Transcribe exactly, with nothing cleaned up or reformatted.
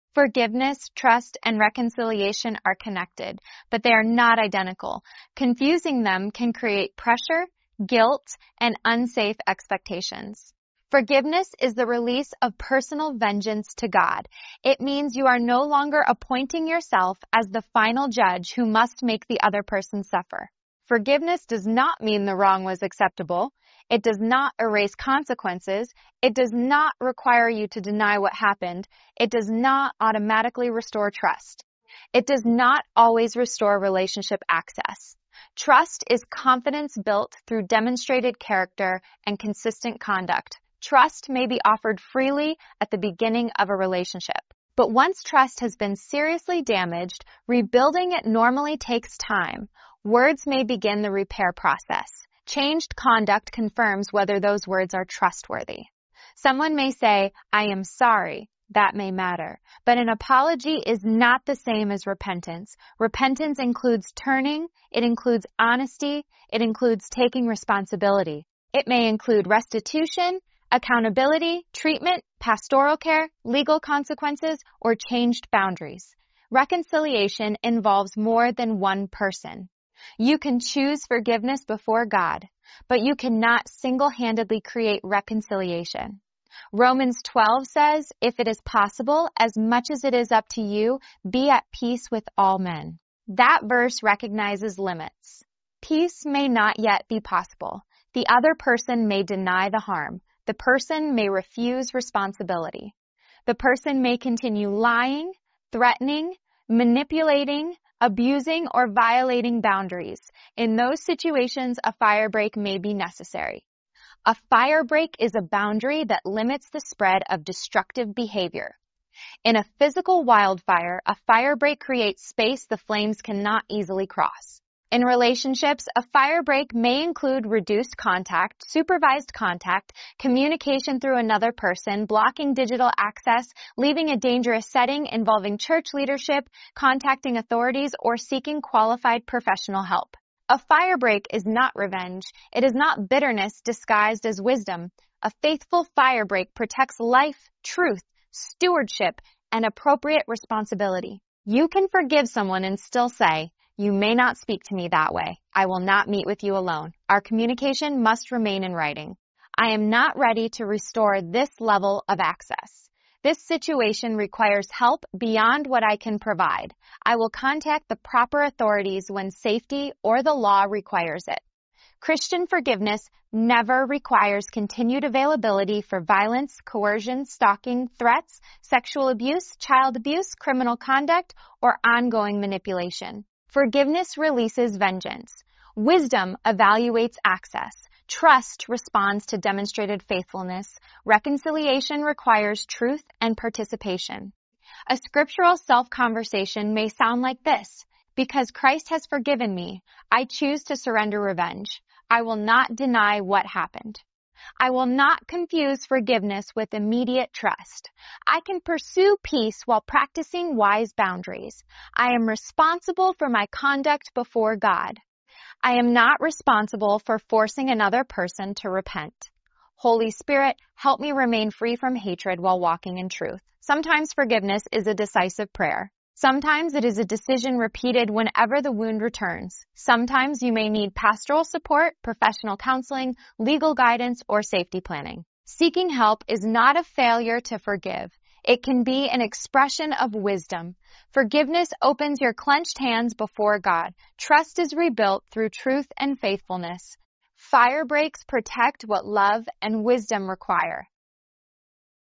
Forgiveness, trust, and reconciliation are connected, but they are not identical. Confusing them can create pressure, guilt, and unsafe expectations. Forgiveness is the release of personal vengeance to God. It means you are no longer appointing yourself as the final judge who must make the other person suffer. Forgiveness does not mean the wrong was acceptable. It does not erase consequences. It does not require you to deny what happened. It does not automatically restore trust. It does not always restore relationship access. Trust is confidence built through demonstrated character and consistent conduct. Trust may be offered freely at the beginning of a relationship. But once trust has been seriously damaged, rebuilding it normally takes time. Words may begin the repair process. Changed conduct confirms whether those words are trustworthy. Someone may say, "I am sorry." That may matter. But an apology is not the same as repentance. Repentance includes turning, it includes honesty, it includes taking responsibility. It may include restitution, accountability, treatment, pastoral care, legal consequences, or changed boundaries. Reconciliation involves more than one person. You can choose forgiveness before God, but you cannot single-handedly create reconciliation. Romans twelve says, "If it is possible, as much as it is up to you, be at peace with all men." That verse recognizes limits. Peace may not yet be possible. The other person may deny the harm. The person may refuse responsibility. The person may continue lying, threatening, manipulating, abusing, or violating boundaries. In those situations, a fire break may be necessary. A fire break is a boundary that limits the spread of destructive behavior. In a physical wildfire, a fire break creates space the flames cannot easily cross. In relationships, a fire break may include reduced contact, supervised contact, communication through another person, blocking digital access, leaving a dangerous setting involving church leadership, contacting authorities, or seeking qualified professional help. A fire break is not revenge. It is not bitterness disguised as wisdom. A faithful fire break protects life, truth, stewardship, and appropriate responsibility. You can forgive someone and still say, "You may not speak to me that way. I will not meet with you alone. Our communication must remain in writing. I am not ready to restore this level of access. This situation requires help beyond what I can provide. I will contact the proper authorities when safety or the law requires it." Christian forgiveness never requires continued availability for violence, coercion, stalking, threats, sexual abuse, child abuse, criminal conduct, or ongoing manipulation. Forgiveness releases vengeance. Wisdom evaluates access. Trust responds to demonstrated faithfulness. Reconciliation requires truth and participation. A scriptural self-conversation may sound like this: "Because Christ has forgiven me, I choose to surrender revenge. I will not deny what happened. I will not confuse forgiveness with immediate trust. I can pursue peace while practicing wise boundaries. I am responsible for my conduct before God. I am not responsible for forcing another person to repent. Holy Spirit, help me remain free from hatred while walking in truth." Sometimes forgiveness is a decisive prayer. Sometimes it is a decision repeated whenever the wound returns. Sometimes you may need pastoral support, professional counseling, legal guidance, or safety planning. Seeking help is not a failure to forgive. It can be an expression of wisdom. Forgiveness opens your clenched hands before God. Trust is rebuilt through truth and faithfulness. Fire breaks protect what love and wisdom require.